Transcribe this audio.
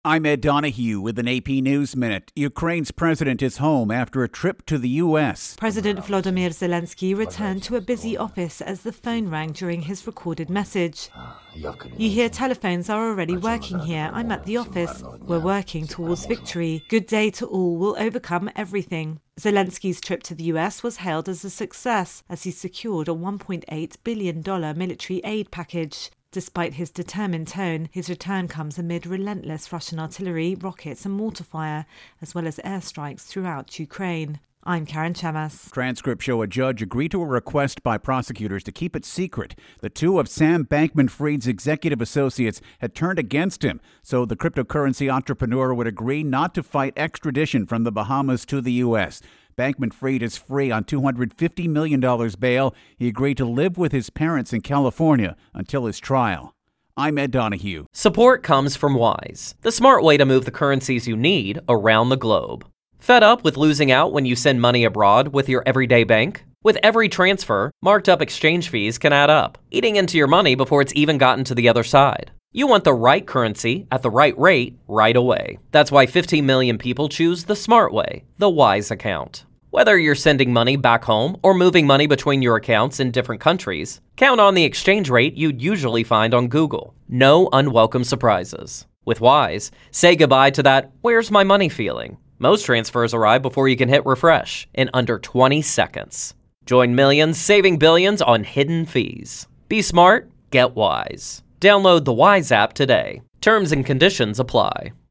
I'm Ed Donahue with an AP News Minute. Ukraine's president is home after a trip to the U.S. President Volodymyr Zelensky returned to a busy office as the phone rang during his recorded message. You hear telephones are already working here. I'm at the office. We're working towards victory. Good day to all. We'll overcome everything. Zelensky's trip to the US was hailed as a success as he secured a $1.8 billion military aid package. Despite his determined tone, his return comes amid relentless Russian artillery, rockets and mortar fire, as well as airstrikes throughout Ukraine. I'm Karen Chamas. Transcripts show a judge agreed to a request by prosecutors to keep it secret. The two of Sam Bankman-Fried's executive associates had turned against him, so the cryptocurrency entrepreneur would agree not to fight extradition from the Bahamas to the U.S. Bankman-Fried is free on $250 million bail. He agreed to live with his parents in California until his trial. I'm Ed Donahue. Support comes from Wise, the smart way to move the currencies you need around the globe. Fed up with losing out when you send money abroad with your everyday bank? With every transfer, marked up exchange fees can add up, eating into your money before it's even gotten to the other side. You want the right currency at the right rate right away. That's why 15 million people choose the smart way, the Wise account. Whether you're sending money back home or moving money between your accounts in different countries, count on the exchange rate you'd usually find on Google. No unwelcome surprises. With Wise, say goodbye to that "where's my money" feeling. Most transfers arrive before you can hit refresh in under 20 seconds. Join millions saving billions on hidden fees. Be smart, get Wise. Download the Wise app today. Terms and conditions apply.